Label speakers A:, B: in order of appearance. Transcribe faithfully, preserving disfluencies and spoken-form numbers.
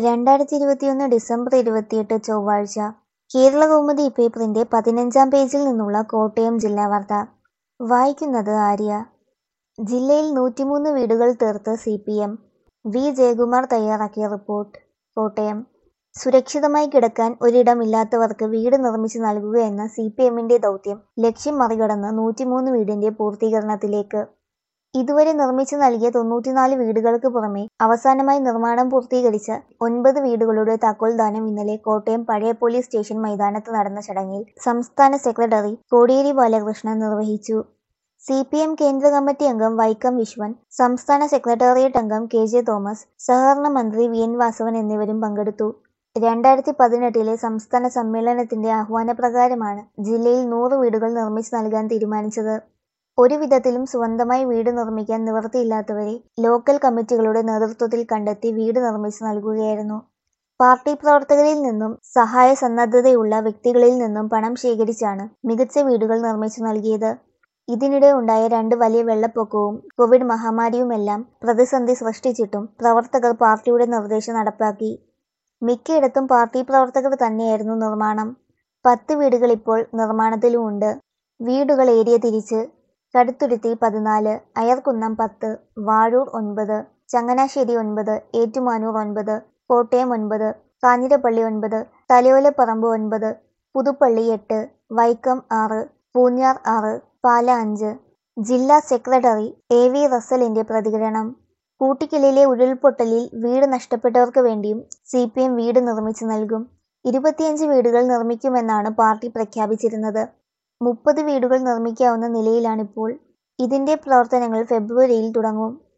A: രണ്ടായിരത്തി ഇരുപത്തിയൊന്ന് ഡിസംബർ ഇരുപത്തിയെട്ട് ചൊവ്വാഴ്ച കേരളകൗമുദി പേപ്പറിന്റെ പതിനഞ്ചാം പേജിൽ നിന്നുള്ള കോട്ടയം ജില്ലാ വാർത്ത. വായിക്കുന്നത് ആര്യ. ജില്ലയിൽ നൂറ്റിമൂന്ന് വീടുകൾ തീർത്ത് C P M. V Jayakumar തയ്യാറാക്കിയ റിപ്പോർട്ട്. കോട്ടയം. സുരക്ഷിതമായി കിടക്കാൻ ഒരിടമില്ലാത്തവർക്ക് വീട് നിർമ്മിച്ചു നൽകുക എന്ന സി പി എമ്മിന്റെ ദൗത്യം ലക്ഷ്യം മറികടന്ന് നൂറ്റിമൂന്ന് വീടിന്റെ പൂർത്തീകരണത്തിലേക്ക്. ഇതുവരെ നിർമ്മിച്ചു നൽകിയ തൊണ്ണൂറ്റിനാല് വീടുകൾക്ക് പുറമെ അവസാനമായി നിർമ്മാണം പൂർത്തീകരിച്ച ഒൻപത് വീടുകളുടെ താക്കോൽദാനം ഇന്നലെ കോട്ടയം പഴയ പോലീസ് സ്റ്റേഷൻ മൈതാനത്ത് നടന്ന ചടങ്ങിൽ സംസ്ഥാന സെക്രട്ടറി കോടിയേരി ബാലകൃഷ്ണൻ നിർവഹിച്ചു. സി പി എം കേന്ദ്ര കമ്മിറ്റി അംഗം വൈക്കം വിശ്വൻ, സംസ്ഥാന സെക്രട്ടേറിയറ്റ് അംഗം കെ ജെ തോമസ്, സഹകരണ മന്ത്രി വി എൻ വാസവൻ എന്നിവരും പങ്കെടുത്തു. രണ്ടായിരത്തി പതിനെട്ടിലെ സംസ്ഥാന സമ്മേളനത്തിന്റെ ആഹ്വാനപ്രകാരമാണ് ജില്ലയിൽ നൂറ് വീടുകൾ നിർമ്മിച്ചു നൽകാൻ തീരുമാനിച്ചത്. ഒരു വിധത്തിലും സ്വന്തമായി വീട് നിർമ്മിക്കാൻ നിവൃത്തിയില്ലാത്തവരെ ലോക്കൽ കമ്മിറ്റികളുടെ നേതൃത്വത്തിൽ കണ്ടെത്തി വീട് നിർമ്മിച്ചു നൽകുകയായിരുന്നു. പാർട്ടി പ്രവർത്തകരിൽ നിന്നും സഹായ സന്നദ്ധതയുള്ള വ്യക്തികളിൽ നിന്നും പണം ശേഖരിച്ചാണ് മികച്ച വീടുകൾ നിർമ്മിച്ചു നൽകിയത്. ഇതിനിടെ ഉണ്ടായ രണ്ട് വലിയ വെള്ളപ്പൊക്കവും കോവിഡ് മഹാമാരിയുമെല്ലാം പ്രതിസന്ധി സൃഷ്ടിച്ചിട്ടും പ്രവർത്തകർ പാർട്ടിയുടെ നിർദ്ദേശം നടപ്പാക്കി. മിക്കയിടത്തും പാർട്ടി പ്രവർത്തകർ തന്നെയായിരുന്നു നിർമ്മാണം. പത്ത് വീടുകൾ ഇപ്പോൾ നിർമ്മാണത്തിലുമുണ്ട്. വീടുകൾ ഏരിയ തിരിച്ച്: കടുത്തുരുത്തി പതിനാല്, അയർക്കുന്നം പത്ത്, വാഴൂർ ഒൻപത്, ചങ്ങനാശ്ശേരി ഒൻപത്, ഏറ്റുമാനൂർ ഒൻപത്, കോട്ടയം ഒൻപത്, കാഞ്ഞിരപ്പള്ളി ഒൻപത്, തലയോലപ്പറമ്പ് ഒൻപത്, പുതുപ്പള്ളി എട്ട്, വൈക്കം ആറ്, പൂഞ്ഞാർ ആറ്, പാല അഞ്ച്. ജില്ലാ സെക്രട്ടറി എ വി റസലിന്റെ പ്രതികരണം. കൂട്ടിക്കലിലെ ഉരുൾപൊട്ടലിൽ വീട് നഷ്ടപ്പെട്ടവർക്ക് വേണ്ടിയും സി പി എം വീട് നിർമ്മിച്ചു നൽകും. ഇരുപത്തിയഞ്ച് വീടുകൾ നിർമ്മിക്കുമെന്നാണ് പാർട്ടി പ്രഖ്യാപിച്ചിരുന്നത്. മുപ്പത് വീടുകൾ നിർമ്മിക്കാവുന്ന നിലയിലാണിപ്പോൾ. ഇതിന്റെ പ്രവർത്തനങ്ങൾ ഫെബ്രുവരിയിൽ തുടങ്ങും.